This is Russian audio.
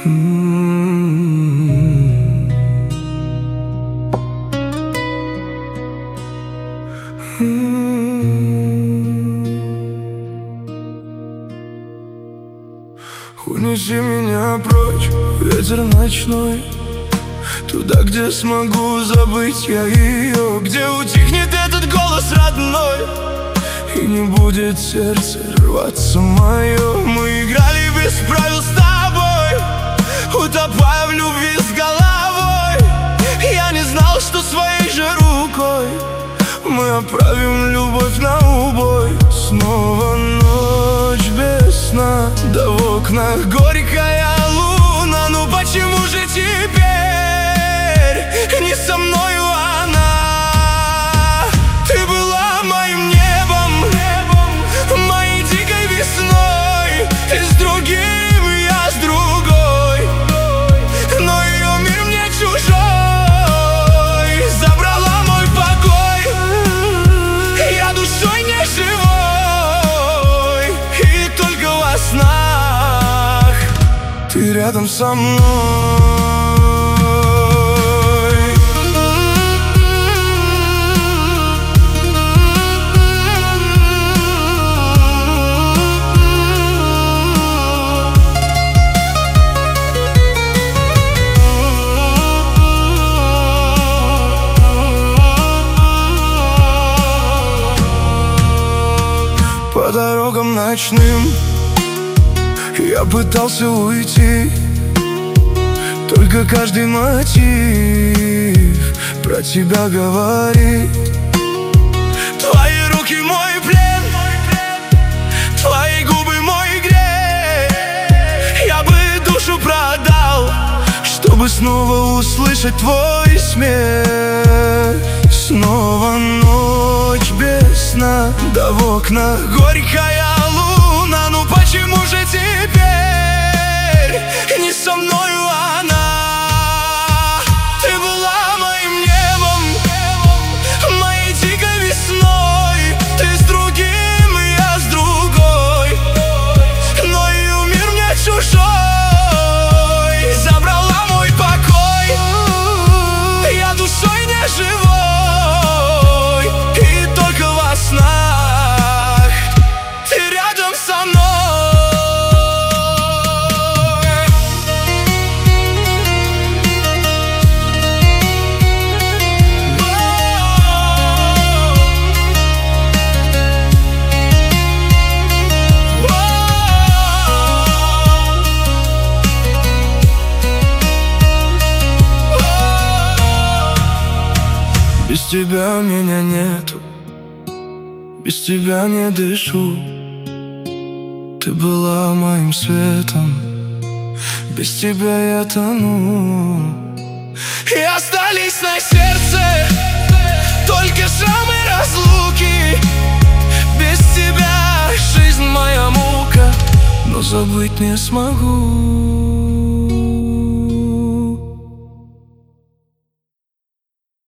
Унеси меня прочь, ветер ночной, туда, где смогу забыть я ее, где утихнет этот голос родной, и не будет сердце рваться мое. Мы играли без правил с тобой, утопая в любви с головой. Я не знал, что своей же рукой мы отправим любовь на убой. Снова ночь без сна, да в окнах горькая луна. Ну почему же теперь не со мною она? Ты была моим небом, моей дикой весной. Ты с другим, я с другой, но ее мир мне чужой. Забрала мой покой, я душой не живой, и только во снах ты рядом со мной. По дорогам ночным я пытался уйти, только каждый мотив про тебя говорит. Твои руки мой плен, твои губы мой грех. Я бы душу продал, чтобы снова услышать твой смех. Снова ночь без сна, да в окнах горькая луна. Ну почему же теперь не со мною она? Ты была моим небом, моей дикой весной. Ты с другим, я с другой, но ее мир мне чужой. Забрала мой покой, я душой не живой, и только во снах ты рядом со мной. Без тебя меня нету, без тебя не дышу. Ты была моим светом, без тебя я тону. И остались на сердце только шрамы разлуки. Без тебя жизнь моя мука, но забыть не смогу.